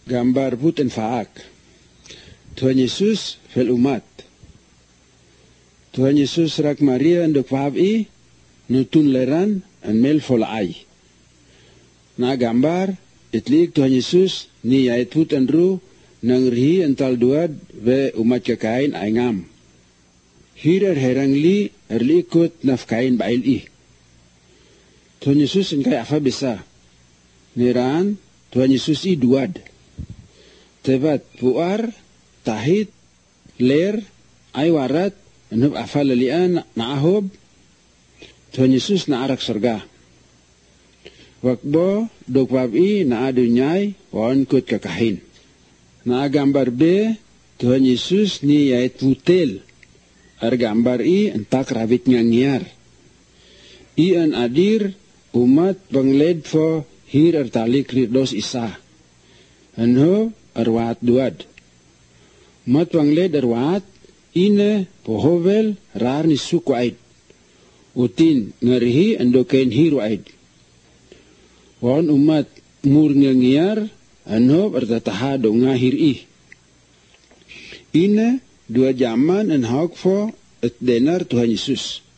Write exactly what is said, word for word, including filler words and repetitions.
Gambar put en faak. Tuhan Yesus fel umat. Tuhan Yesus rak Maria ndok faab i nutun leran en mel folai. Na gambar itlik Tuhan Yesus ni yait put en ru nang rihi ental duad ve umat kakain aingam. Hirar herang li erli ikut nafkain bail i. Tuhan Yesus en kaya afa bisa. Niran Tuhan Yesus i duad. Tebat puar, tahit, ler, ay warat, enub afa lalian na ahob, Tuhan Yesus na arak surga. Wakbo dokwabi na adunyay wan kut kakahin. Na gambar B, Tuhan Yesus ni yait putel. Ar gambar I entak rabit ngangyar. I an adir umat bangled fo hir ar talik rirdos isa. Anho arwaat duad. Mat bangled arwaat ine pohovel rar ni suku aid. Utin ngarihi endokain hiru aid. Wan umat mur ngangyar anho bertatahado ngahir I. Ine dua zaman en hak fo et denar Tuhan Yesus.